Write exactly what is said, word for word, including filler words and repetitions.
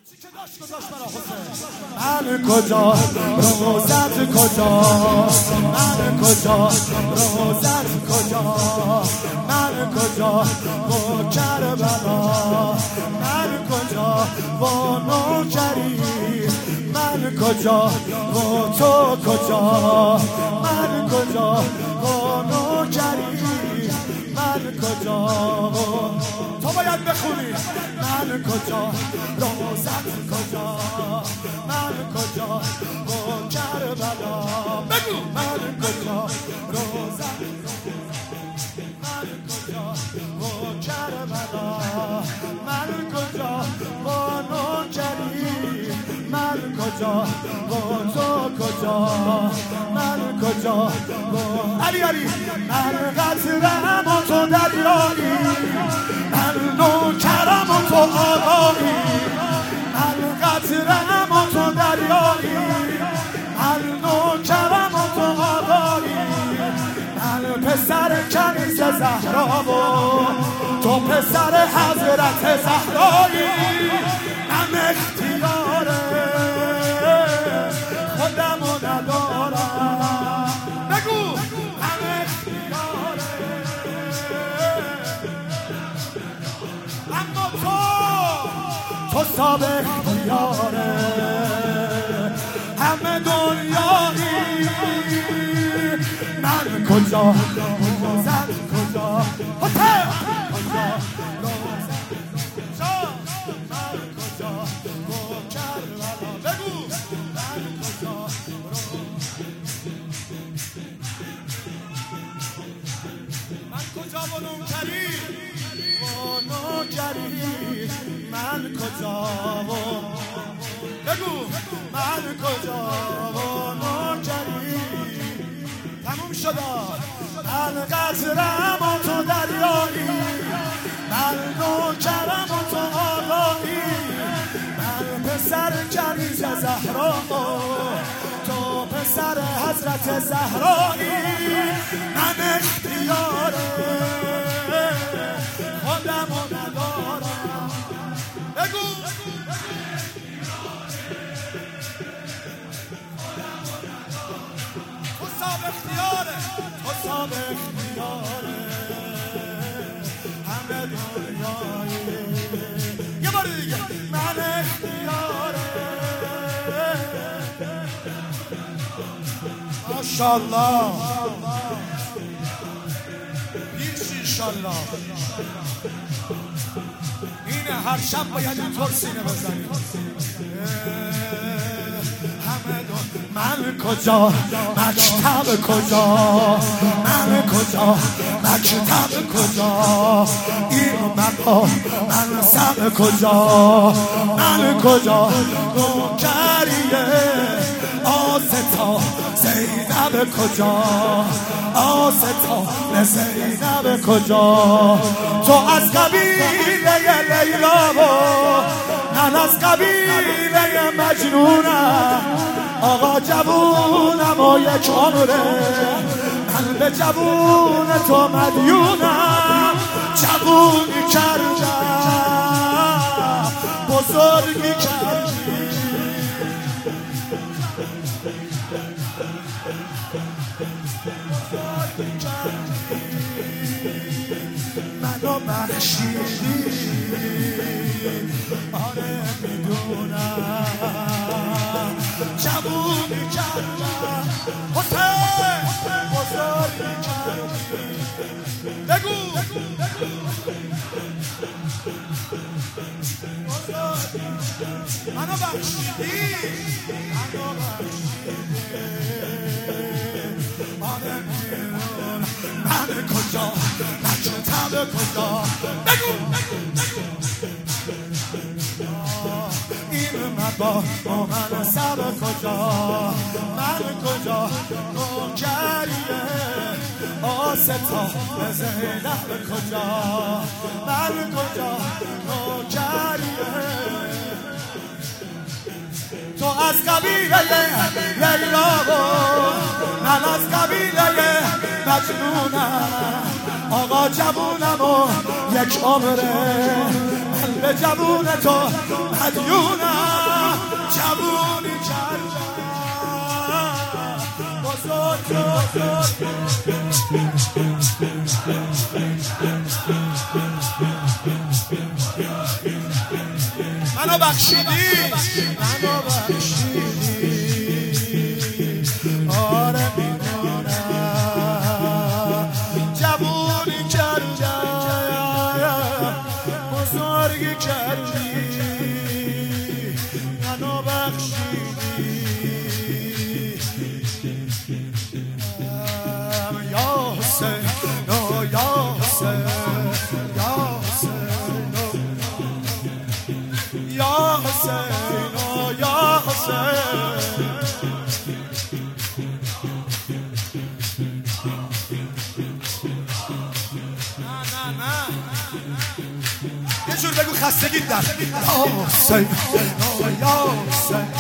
من کجا روزت کجا من کجا روزت کجا من کجا و کربلا من کجا و نوکری من کجا و تو کجا من کجا و نوکری من کجا و تو باید بخونی من کجا روزت کجا من کجا و کربلا بگو من کجا روزت من کجا و کربلا من کجا و نوکری من کجا و تو کجا من کجا و علی علی من قطرم و تو دریایی من نوکرم و تو آقایی من قطرم و تو دریایی من نوکرم و تو آقایی من پسر کنیز زهرا و تو پسر حضرت زهرایی من اختیار خودمو ندارم بگو من اختیار اما تو تو صاحب اختیاره همه دنیایی من کجا روزت کجا هتل کجا روزت من کجا و کربلا بگو من کجا من کجا و نوکری و نوکری من کجا و بگو من کجا و نوکری تموم شد من قطرم و تو دریایی من نوکرم و تو آقایی من پسر کنیز زهرا تو پسر حضرت زهرایی من اختیار خودمو ندارم بگو تو صاحب اختیاره تو صاحب اختیاره همه دنیایی یه بار دیگه من اختیاره ماشاءالله پیش انشالله اینه هر شب باید اینطور سینه بزنیم من کجا مکتب کجا من کجا مکتب کجا این مقام منصب کجا من کجا نوکریه آستا زینب کجا آستا زینب کجا تو از قبیله لیلا و من از قبیله مجنونم آقا جوونم و یک عمره من به جوون تو مدیونم جوونی کردم بزرگی کردی منو بخشیدی آره میدونم جوونی کردم حسین بزرگی کردی بگو منو بخشیدی منو بخشیدی آره میدونم من کجا مکتب کجا بگو این مبا من سب کجا من کجا نوکریه آستا زینب کجا من کجا نوکریه تو از قبیله لیلا و من از قبیله مجنونم آقا جوونم و یک عمره من به جوون تو مدیونم منو بخشیدی منو بخشیدی آره میدونم جوونی کردم بزرگی کردی منو بخشیدی یا حسین یا حسین یا حسین یا حسین یا حسین نه نه نه یه جور بگو خستگی در یا حسین یا حسین